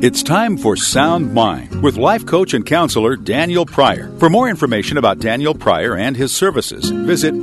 It's time for Sound Mind with life coach and counselor Daniel Pryor. For more information about Daniel Pryor and his services, visit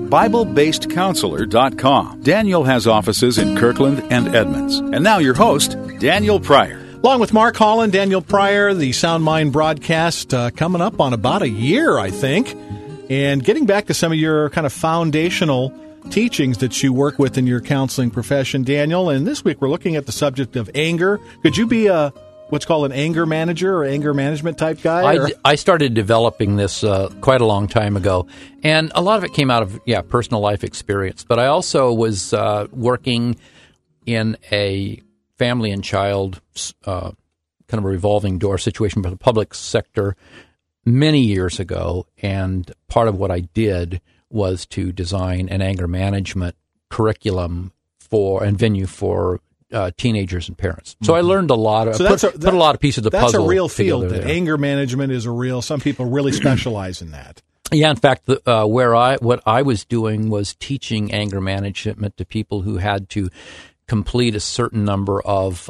BibleBasedCounselor.com. Daniel has offices in Kirkland and Edmonds. And now your host, Daniel Pryor. Along with Mark Holland, Daniel Pryor, the Sound Mind broadcast coming up on about a year, I think. And getting back to some of your kind of foundational teachings that you work with in your counseling profession, Daniel. And this week we're looking at the subject of anger. Could you be what's called an anger manager or anger management type guy? I started developing this quite a long time ago, and a lot of it came out of personal life experience. But I also was working in a family and child kind of a revolving door situation for the public sector many years ago, and part of what I did was to design an anger management curriculum and venue for teenagers and parents. So I learned a lot of, put a lot of pieces of the puzzle. That's a real field. That anger management is some people really specialize in that. Yeah, in fact, what I was doing was teaching anger management to people who had to complete a certain number of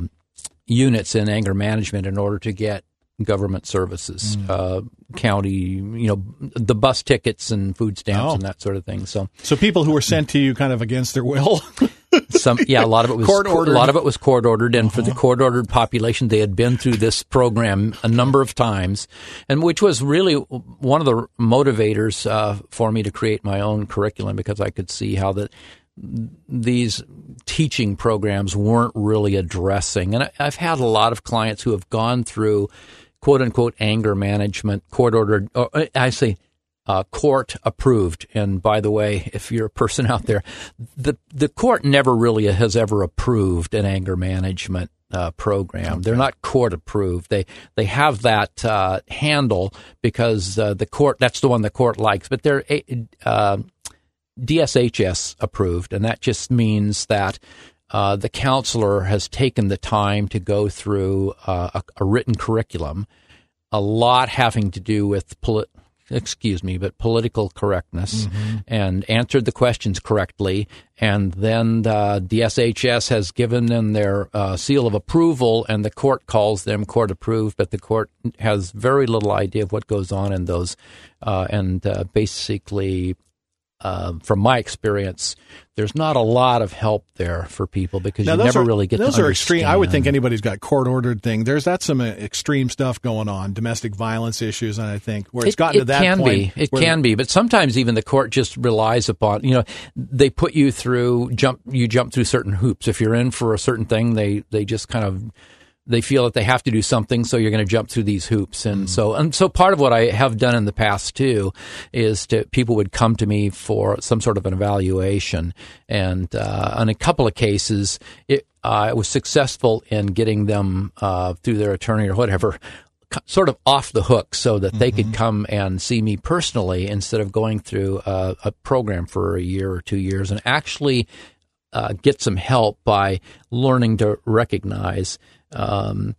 units in anger management in order to get government services, county, the bus tickets and food stamps and that sort of thing. So people who were sent to you kind of against their will. A lot of it was court-ordered. A lot of it was court-ordered, and for the court-ordered population, they had been through this program a number of times, and which was really one of the motivators for me to create my own curriculum, because I could see how these teaching programs weren't really addressing. And I've had a lot of clients who have gone through quote-unquote anger management, court-ordered, or I say court-approved. And by the way, if you're a person out there, the court never really has ever approved an anger management program. They're not court-approved. They have that handle because the court, that's the one the court likes. But they're DSHS approved, and that just means that the counselor has taken the time to go through a written curriculum, a lot having to do with political correctness, and answered the questions correctly, and then the DSHS has given them their seal of approval, and the court calls them court approved, but the court has very little idea of what goes on in those, basically, from my experience, there's not a lot of help there for people because you never really get to understand. Those are extreme. I would think anybody's got court-ordered thing. That's some extreme stuff going on, domestic violence issues, and I think where it's gotten to that point. It can be, but sometimes even the court just relies upon, they put you through, you jump through certain hoops. If you're in for a certain thing, they just kind of, they feel that they have to do something, so you're going to jump through these hoops. And so part of what I have done in the past too is people would come to me for some sort of an evaluation, and on a couple of cases, I was successful in getting them through their attorney or whatever, sort of off the hook, so that they could come and see me personally instead of going through a program for a year or 2 years, and actually get some help by learning to recognize. But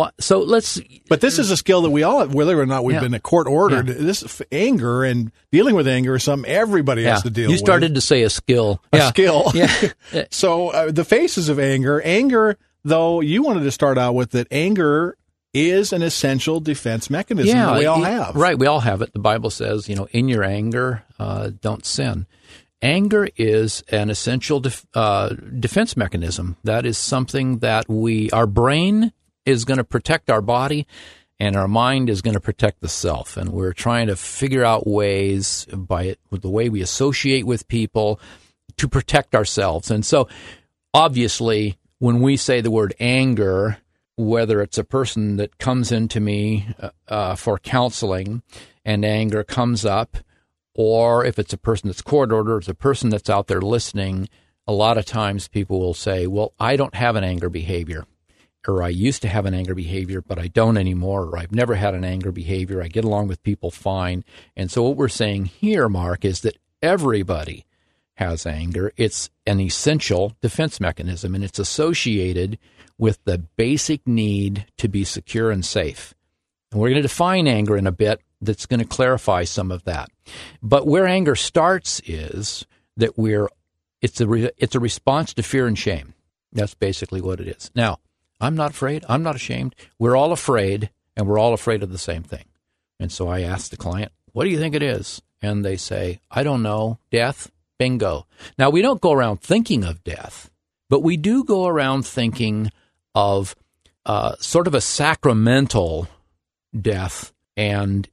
this is a skill that we all have, whether or not we've been court ordered. This anger and dealing with anger is something everybody has to deal with. You started to say a skill. Skill. Yeah. So the faces of anger. Anger, though, you wanted to start out with that anger is an essential defense mechanism that we all have. Right, we all have it. The Bible says, in your anger, don't sin. Anger is an essential defense mechanism. That is something that our brain is going to protect our body, and our mind is going to protect the self. And we're trying to figure out ways with the way we associate with people to protect ourselves. And so, obviously, when we say the word anger, whether it's a person that comes into me for counseling and anger comes up, or if it's a person that's court-ordered, it's a person that's out there listening, a lot of times people will say, well, I don't have an anger behavior, or I used to have an anger behavior, but I don't anymore, or I've never had an anger behavior. I get along with people fine. And so what we're saying here, Mark, is that everybody has anger. It's an essential defense mechanism, and it's associated with the basic need to be secure and safe. And we're going to define anger in a bit. That's going to clarify some of that. But where anger starts is that it's a response to fear and shame. That's basically what it is. Now, I'm not afraid. I'm not ashamed. We're all afraid, and we're all afraid of the same thing. And so I ask the client, what do you think it is? And they say, I don't know, death, bingo. Now, we don't go around thinking of death, but we do go around thinking of sort of a sacramental death and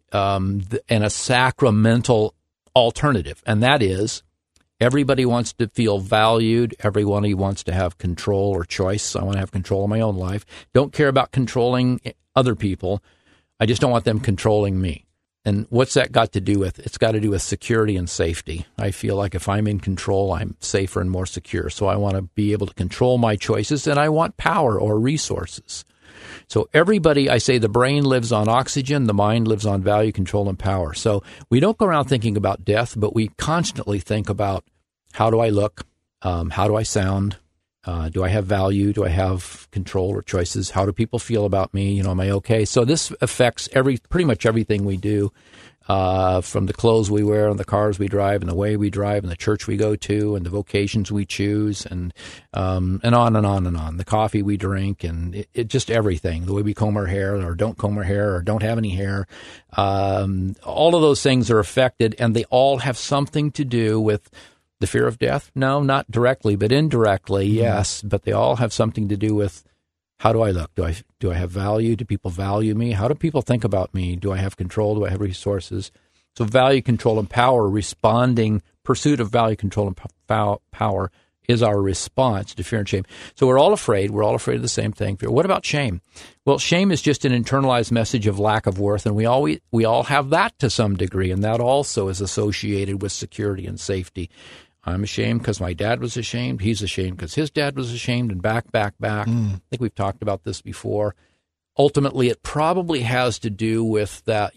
a sacramental alternative, and that is everybody wants to feel valued. Everybody wants to have control or choice. I want to have control of my own life. Don't care about controlling other people. I just don't want them controlling me. And what's that got to do with? It's got to do with security and safety. I feel like if I'm in control, I'm safer and more secure. So I want to be able to control my choices, and I want power or resources. So everybody, I say the brain lives on oxygen, the mind lives on value, control, and power. So we don't go around thinking about death, but we constantly think about how do I look, how do I sound, do I have value, do I have control or choices, how do people feel about me, am I okay? So this affects pretty much everything we do, from the clothes we wear and the cars we drive and the way we drive and the church we go to and the vocations we choose and on and on and on. The coffee we drink and it just everything. The way we comb our hair or don't comb our hair or don't have any hair. All of those things are affected, and they all have something to do with the fear of death. No, not directly, but indirectly, yes. But they all have something to do with how do I look? Do I have value? Do people value me? How do people think about me? Do I have control? Do I have resources? So value, control, and power, pursuit of value, control, and power is our response to fear and shame. So we're all afraid. We're all afraid of the same thing. What about shame? Well, shame is just an internalized message of lack of worth, and we all have that to some degree, and that also is associated with security and safety. I'm ashamed because my dad was ashamed. He's ashamed because his dad was ashamed, and back. I think we've talked about this before. Ultimately, it probably has to do with that,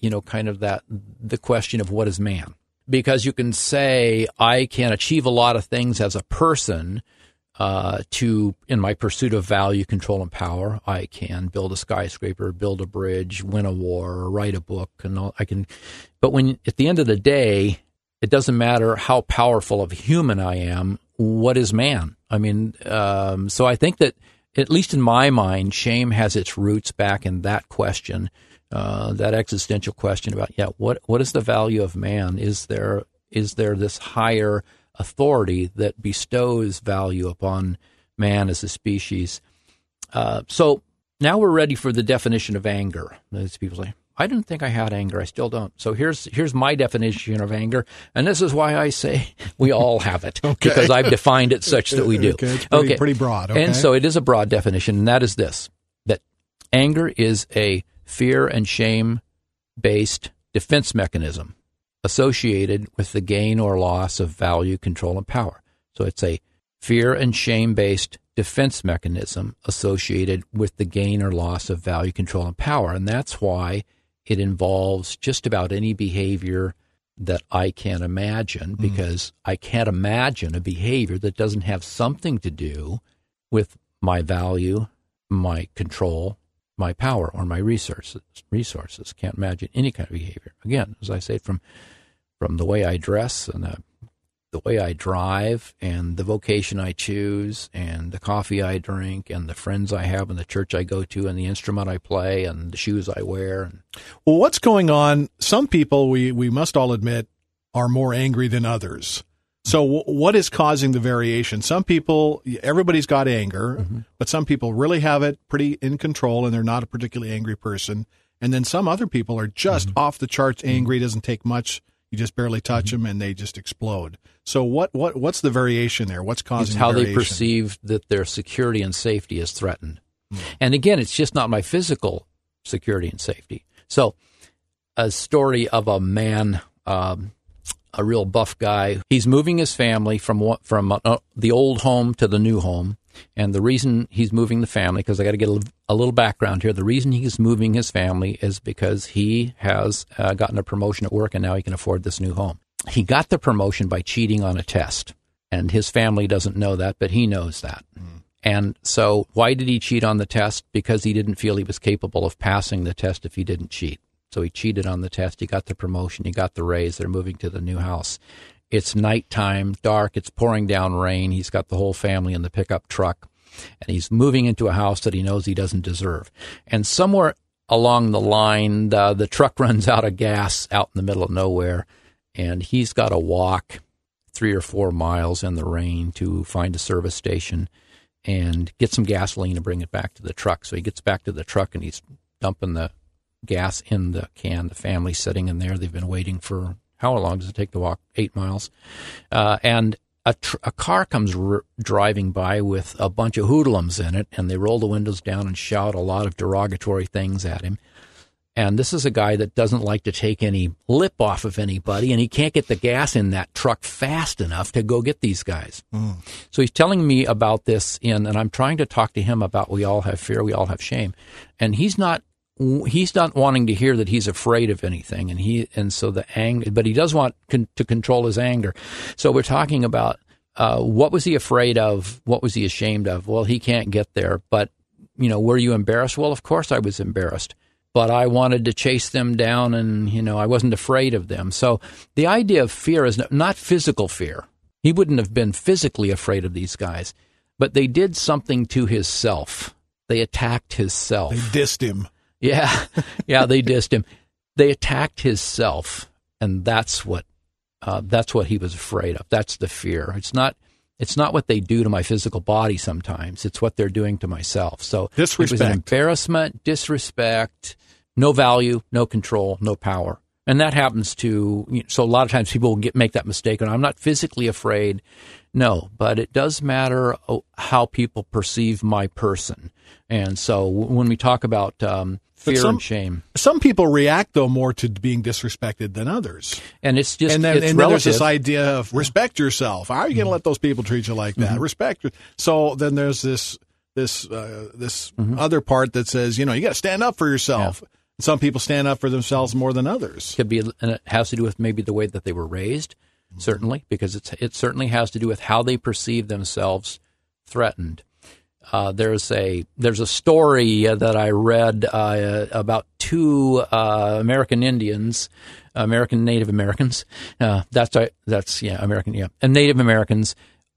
the question of what is man? Because you can say, I can achieve a lot of things as a person in my pursuit of value, control, and power. I can build a skyscraper, build a bridge, win a war, or write a book, and all, but when at the end of the day, it doesn't matter how powerful of a human I am. What is man? So I think that, at least in my mind, shame has its roots back in that question, that existential question about, what is the value of man? Is there this higher authority that bestows value upon man as a species? So now we're ready for the definition of anger. As people say, I didn't think I had anger. I still don't. So here's my definition of anger, and this is why I say we all have it, because I've defined it such that we do. Okay, it's pretty broad. Okay. And so it is a broad definition, and that is this, that anger is a fear and shame-based defense mechanism associated with the gain or loss of value, control, and power. So it's a fear and shame-based defense mechanism associated with the gain or loss of value, control, and power. And that's why it involves just about any behavior that I can imagine, because I can't imagine a behavior that doesn't have something to do with my value, my control, my power, or my resources. Can't imagine any kind of behavior. Again, as I say, from the way I dress and the way I drive and the vocation I choose and the coffee I drink and the friends I have and the church I go to and the instrument I play and the shoes I wear. Well, what's going on? Some people, we must all admit, are more angry than others. So what is causing the variation? Some people, everybody's got anger, but some people really have it pretty in control and they're not a particularly angry person. And then some other people are just off the charts angry. It doesn't take much. You just barely touch them and they just explode. So what's the variation there? What's causing the variation? It's how they perceive that their security and safety is threatened. And again, it's just not my physical security and safety. So a story of a man, a real buff guy. He's moving his family from the old home to the new home. And the reason he's moving the family, because I got to get a little background here, the reason he's moving his family is because he has gotten a promotion at work and now he can afford this new home. He got the promotion by cheating on a test, and his family doesn't know that, but he knows that. And so why did he cheat on the test? Because he didn't feel he was capable of passing the test if he didn't cheat. So he cheated on the test. He got the promotion. He got the raise. They're moving to the new house. It's nighttime, dark. It's pouring down rain. He's got the whole family in the pickup truck. and he's moving into a house that he knows he doesn't deserve. And somewhere along the line, the truck runs out of gas out in the middle of nowhere, and he's got to walk 3 or 4 miles in the rain to find a service station and get some gasoline and bring it back to the truck. So he gets back to the truck, and he's dumping the gas in the can. The family's sitting in there. They've been waiting for, how long does it take to walk? 8 miles. And a car comes driving by with a bunch of hoodlums in it, and they roll the windows down and shout a lot of derogatory things at him. And this is a guy that doesn't like to take any lip off of anybody, and he can't get the gas in that truck fast enough to go get these guys. So he's telling me about this, and I'm trying to talk to him about we all have fear, we all have shame. And he's not wanting to hear that he's afraid of anything, and so the anger, but he does want to control his anger. So we're talking about what was he afraid of? What was he ashamed of? Well, he can't get there. But were you embarrassed? Well, of course I was embarrassed, but I wanted to chase them down, and I wasn't afraid of them. So the idea of fear is not physical fear. He wouldn't have been physically afraid of these guys, but they did something to his self. They attacked his self. They dissed him. Yeah, they dissed him. They attacked his self, and that's what he was afraid of. That's the fear. It's not what they do to my physical body sometimes. It's what they're doing to myself. So disrespect. It was an embarrassment, disrespect, no value, no control, no power. And that happens so a lot of times people will make that mistake, and I'm not physically afraid. No, but it does matter how people perceive my person. And so when we talk about fear and shame. Some people react, though, more to being disrespected than others. And it's just, and then there's this idea of respect yourself. How are you going to let those people treat you like that? Respect. So then there's this other part that says, you got to stand up for yourself. Yeah. Some people stand up for themselves more than others. Could be, and it has to do with maybe the way that they were raised, certainly, because it certainly has to do with how they perceive themselves threatened. There's a story that I read about 2 American Indians, American Native Americans. American, and Native Americans.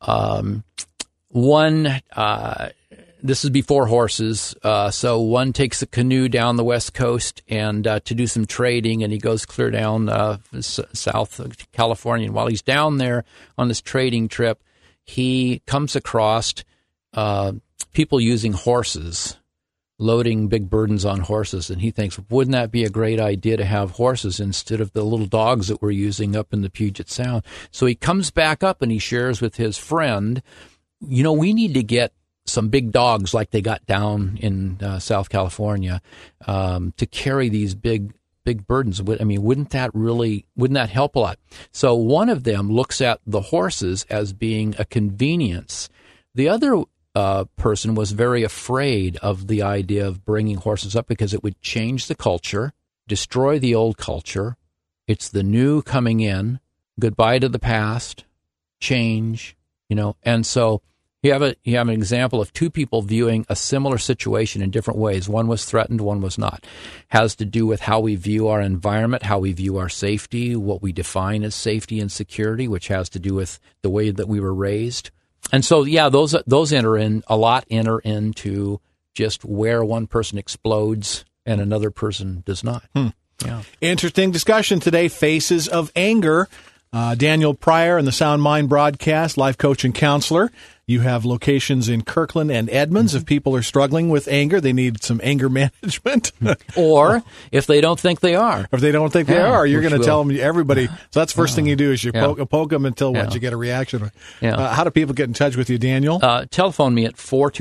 One. This is before horses, so one takes a canoe down the West Coast and to do some trading, and he goes clear down South California. And while he's down there on this trading trip, he comes across people using horses, loading big burdens on horses, and he thinks, wouldn't that be a great idea to have horses instead of the little dogs that we're using up in the Puget Sound? So he comes back up and he shares with his friend, we need to get some big dogs like they got down in South California to carry these big burdens. I mean, wouldn't that help a lot? So one of them looks at the horses as being a convenience. The other person was very afraid of the idea of bringing horses up because it would change the culture, destroy the old culture. It's the new coming in, goodbye to the past, change, and so you have an example of 2 people viewing a similar situation in different ways. One was threatened, one was not. Has to do with how we view our environment, how we view our safety, what we define as safety and security, which has to do with the way that we were raised. And so, those enter into just where one person explodes and another person does not. Yeah. Interesting discussion today. Faces of Anger. Daniel Pryor and the Sound Mind broadcast, life coach and counselor. You have locations in Kirkland and Edmonds. If people are struggling with anger, they need some anger management. Or if they don't think they are. If they don't think they are, you're going to tell them, everybody. So that's the first thing you do is you poke them until you get a reaction. Yeah. How do people get in touch with you, Daniel? Telephone me at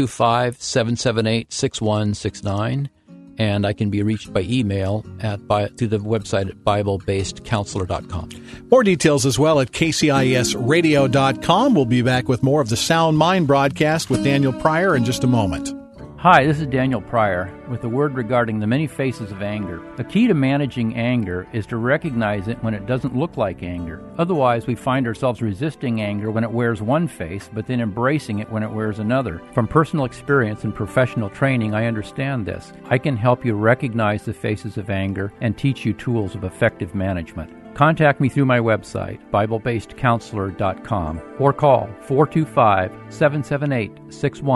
425-778-6169. And I can be reached by email through the website at BibleBasedCounselor.com. More details as well at KCISradio.com. We'll be back with more of the Sound Mind broadcast with Daniel Pryor in just a moment. Hi, this is Daniel Pryor with a word regarding the many faces of anger. The key to managing anger is to recognize it when it doesn't look like anger. Otherwise, we find ourselves resisting anger when it wears one face, but then embracing it when it wears another. From personal experience and professional training, I understand this. I can help you recognize the faces of anger and teach you tools of effective management. Contact me through my website, BibleBasedCounselor.com, or call 425-778-6169.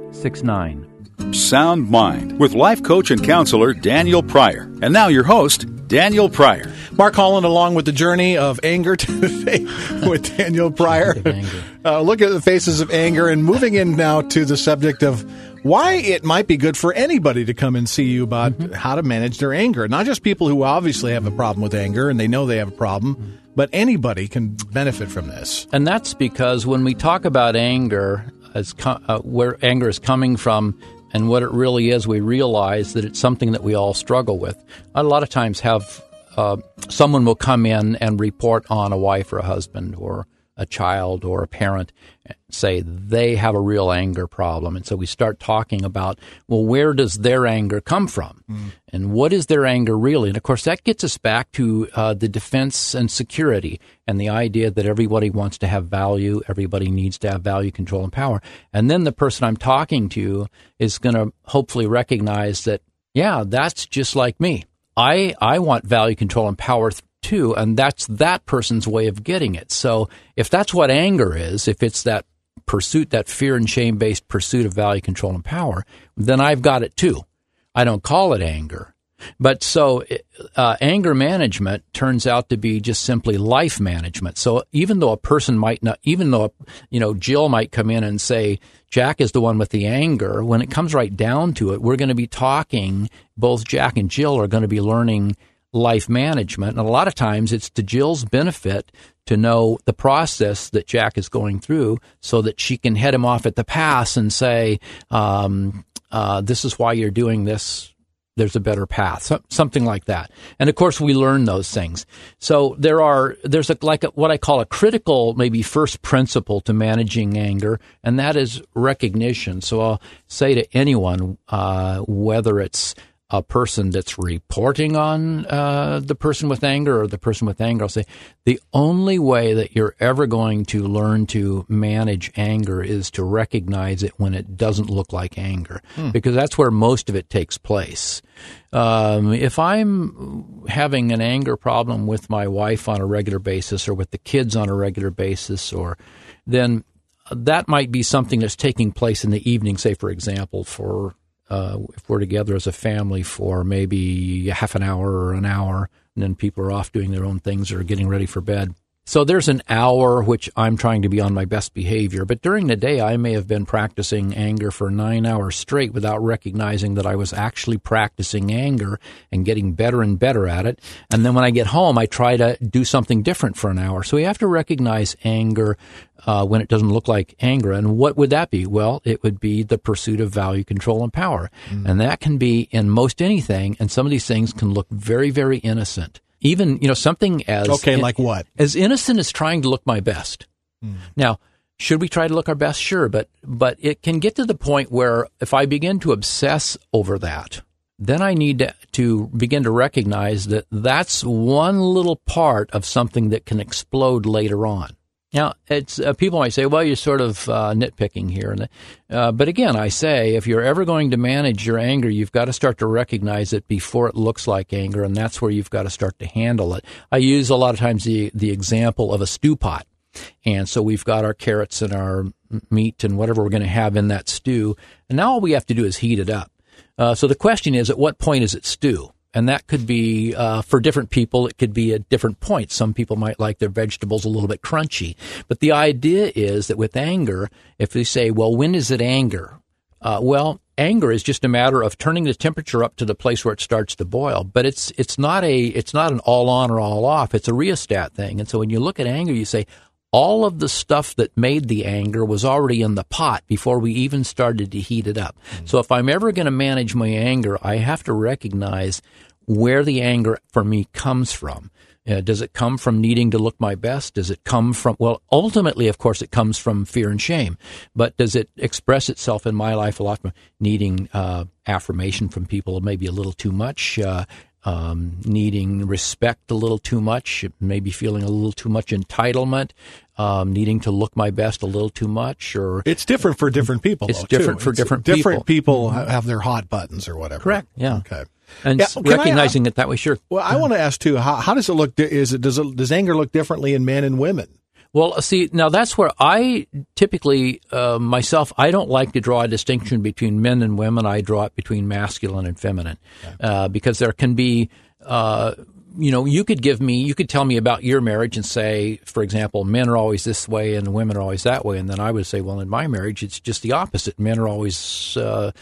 888-866-69. Sound Mind with life coach and counselor Daniel Pryor. And now your host, Daniel Pryor. Mark Holland along with the journey of anger to the faith with Daniel Pryor. Look at the faces of anger and moving in now to the subject of why it might be good for anybody to come and see you about how to manage their anger. Not just people who obviously have a problem with anger and they know they have a problem, but anybody can benefit from this. And that's because when we talk about anger, as where anger is coming from and what it really is, we realize that it's something that we all struggle with. A lot of times someone will come in and report on a wife or a husband or a child or a parent, say they have a real anger problem. And so we start talking about, well, where does their anger come from? And what is their anger really? And, of course, that gets us back to the defense and security and the idea that everybody wants to have value, everybody needs to have value, control, and power. And then the person I'm talking to is going to hopefully recognize that, yeah, that's just like me. I want value, control, and power too, and that's that person's way of getting it. So if that's what anger is, if it's that pursuit, that fear and shame-based pursuit of value, control, and power, then I've got it too. I don't call it anger. But so anger management turns out to be just simply life management. So even though a person might not, even though, Jill might come in and say, Jack is the one with the anger, when it comes right down to it, we're going to be talking, both Jack and Jill are going to be learning life management. And a lot of times it's to Jill's benefit to know the process that Jack is going through so that she can head him off at the pass and say, this is why you're doing this. There's a better path, something like that. And of course, we learn those things. So there's what I call a critical, maybe first principle to managing anger, and that is recognition. So I'll say to anyone, whether it's a person that's reporting on the person with anger or the person with anger, I'll say the only way that you're ever going to learn to manage anger is to recognize it when it doesn't look like anger, because that's where most of it takes place. If I'm having an anger problem with my wife on a regular basis or with the kids on a regular basis, then that might be something that's taking place in the evening, say, for example, if we're together as a family for maybe half an hour or an hour, and then people are off doing their own things or getting ready for bed. So there's an hour which I'm trying to be on my best behavior. But during the day, I may have been practicing anger for 9 hours straight without recognizing that I was actually practicing anger and getting better and better at it. And then when I get home, I try to do something different for an hour. So we have to recognize anger when it doesn't look like anger. And what would that be? Well, it would be the pursuit of value, control, and power. And that can be in most anything. And some of these things can look very, very innocent. Even, something as... Okay, like what? As innocent as trying to look my best. Now, should we try to look our best? Sure, but it can get to the point where if I begin to obsess over that, then I need to begin to recognize that that's one little part of something that can explode later on. Now, it's people might say, well, you're sort of nitpicking here. But again, I say, if you're ever going to manage your anger, you've got to start to recognize it before it looks like anger, and that's where you've got to start to handle it. I use a lot of times the example of a stew pot. And so we've got our carrots and our meat and whatever we're going to have in that stew, and now all we have to do is heat it up. So the question is, at what point is it stew? And that could be, for different people, it could be at different points. Some people might like their vegetables a little bit crunchy. But the idea is that with anger, if they say, well, when is it anger? Anger is just a matter of turning the temperature up to the place where it starts to boil. But it's not an all on or all off. It's a rheostat thing. And so when you look at anger, you say, all of the stuff that made the anger was already in the pot before we even started to heat it up. So if I'm ever going to manage my anger, I have to recognize where the anger for me comes from. Does it come from needing to look my best? Does it come from, ultimately, of course, it comes from fear and shame. But does it express itself in my life a lot from needing affirmation from people maybe a little too much, needing respect a little too much, maybe feeling a little too much entitlement, needing to look my best a little too much, or it's different for different people. It's different for different people. Different people have their hot buttons or whatever. Correct. Yeah. Okay. And recognizing it that way, sure. Well, I want to ask too. How does it look? Does anger look differently in men and women? Well, see, now that's where I typically, myself, I don't like to draw a distinction between men and women. I draw it between masculine and feminine, because there can be, you could tell me about your marriage and say, for example, men are always this way and women are always that way. And then I would say, well, in my marriage, it's just the opposite. Men are always,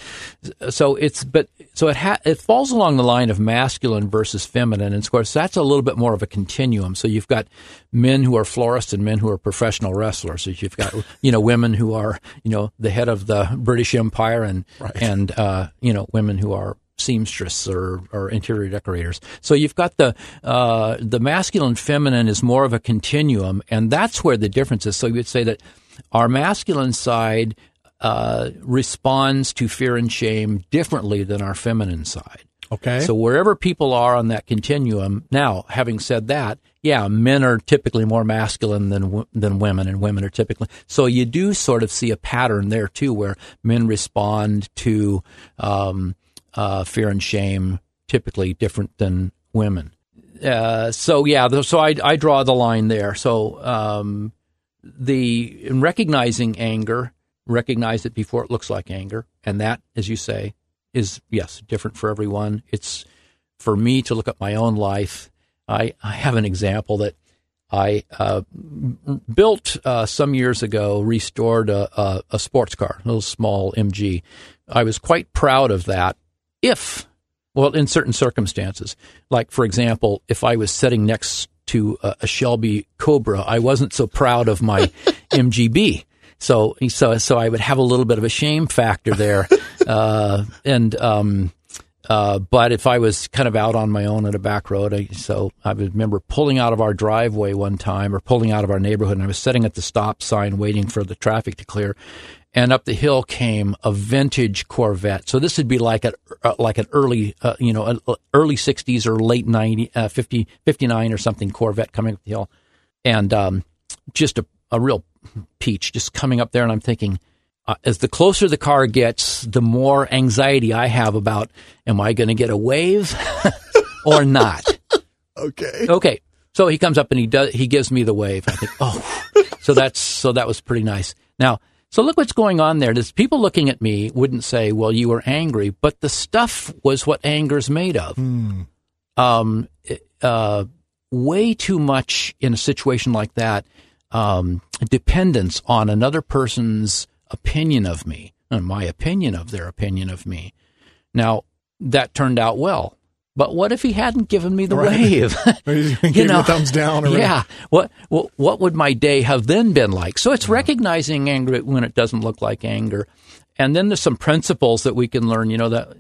it falls along the line of masculine versus feminine. And of course, that's a little bit more of a continuum. So you've got men who are florists and men who are professional wrestlers. So you've got, women who are, the head of the British Empire and women who are seamstress or interior decorators. So you've got the masculine feminine is more of a continuum, and that's where the difference is. So you would say that our masculine side responds to fear and shame differently than our feminine side. Okay. So wherever people are on that continuum, now, having said that, men are typically more masculine than women, and women are typically. So you do sort of see a pattern there too, where men respond to fear and shame typically different than women. So I draw the line there. So in recognizing anger, recognize it before it looks like anger, and that, as you say, is different for everyone. It's for me to look at my own life. I have an example that I built some years ago, restored a sports car, a little small MG. I was quite proud of that. In certain circumstances, like, for example, if I was sitting next to a Shelby Cobra, I wasn't so proud of my MGB. So I would have a little bit of a shame factor there. But if I was kind of out on my own at a back road, I remember pulling out of our driveway one time, or pulling out of our neighborhood, and I was sitting at the stop sign waiting for the traffic to clear. And up the hill came a vintage Corvette. So this would be like an early, early 60s or late 59 or something Corvette coming up the hill. And just a real peach just coming up there. And I'm thinking, as the closer the car gets, the more anxiety I have about, am I going to get a wave or not? Okay. So he comes up and he gives me the wave. I think, so that was pretty nice. Now, so look what's going on there. There's people looking at me wouldn't say, well, you were angry, but the stuff was what anger's made of. Way too much in a situation like that, dependence on another person's opinion of me and my opinion of their opinion of me. Now, that turned out well. But what if he hadn't given me the wave? Give the thumbs down. Or what would my day have then been like? So it's recognizing anger when it doesn't look like anger, and then there's some principles that we can learn.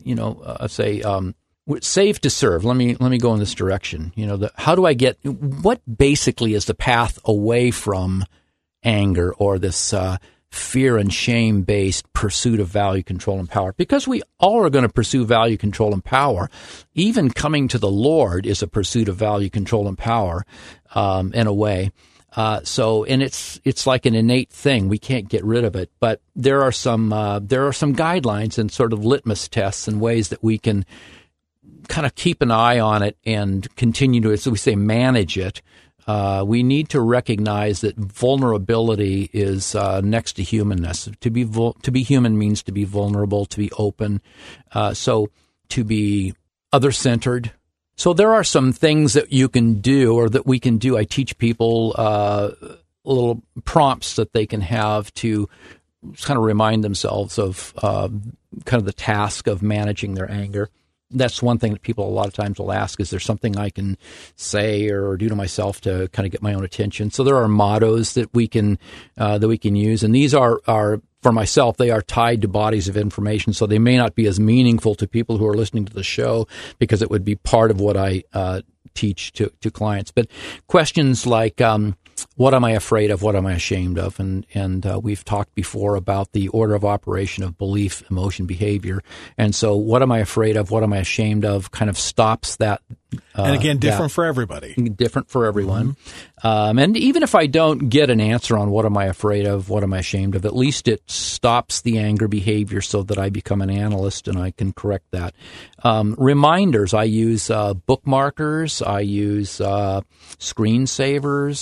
Save to serve. Let me go in this direction. How do I get? What basically is the path away from anger or this fear and shame-based pursuit of value, control, and power? Because we all are going to pursue value, control, and power. Even coming to the Lord is a pursuit of value, control, and power, in a way. And it's like an innate thing. We can't get rid of it. But there are some guidelines and sort of litmus tests and ways that we can kind of keep an eye on it and continue to, as we say, manage it. We need to recognize that vulnerability is next to humanness. To be human means to be vulnerable, to be open, so to be other-centered. So there are some things that you can do, or that we can do. I teach people little prompts that they can have to kind of remind themselves of kind of the task of managing their anger. That's one thing that people a lot of times will ask, is there something I can say or do to myself to kind of get my own attention? So there are mottos that we can use, and these are for myself, they are tied to bodies of information, so they may not be as meaningful to people who are listening to the show, because it would be part of what I teach to clients. But questions like, what am I afraid of? What am I ashamed of? And we've talked before about the order of operation of belief, emotion, behavior. And so what am I afraid of? What am I ashamed of? Kind of stops that. And again, different for everybody. Different for everyone. And even if I don't get an answer on what am I afraid of, what am I ashamed of, at least it stops the anger behavior so that I become an analyst and I can correct that. Reminders, I use bookmarkers, I use screensavers.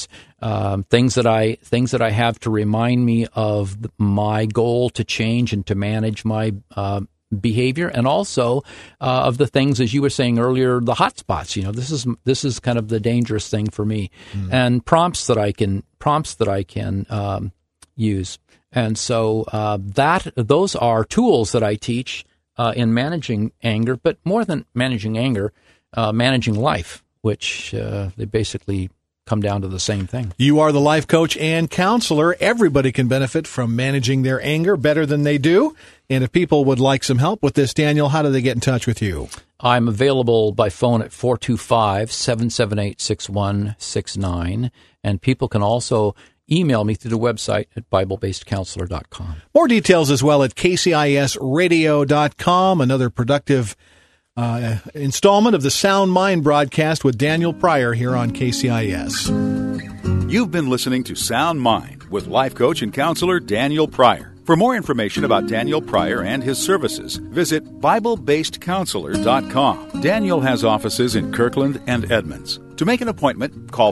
things that I have to remind me of my goal to change and to manage my behavior, and also of the things, as you were saying earlier, the hot spots. This is kind of the dangerous thing for me, and prompts that I can use. And so those are tools that I teach in managing anger, but more than managing anger, managing life, which they basically come down to the same thing. You are the life coach and counselor. Everybody can benefit from managing their anger better than they do. And if people would like some help with this, Daniel, how do they get in touch with you? I'm available by phone at 425-778-6169. And people can also email me through the website at BibleBasedCounselor.com. More details as well at KCISradio.com. Another productive installment of the Sound Mind broadcast with Daniel Pryor here on KCIS. You've been listening to Sound Mind with life coach and counselor Daniel Pryor. For more information about Daniel Pryor and his services, visit BibleBasedCounselor.com. Daniel has offices in Kirkland and Edmonds. To make an appointment, call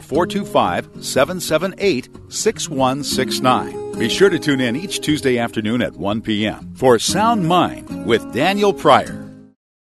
425-778-6169. Be sure to tune in each Tuesday afternoon at 1 p.m. for Sound Mind with Daniel Pryor.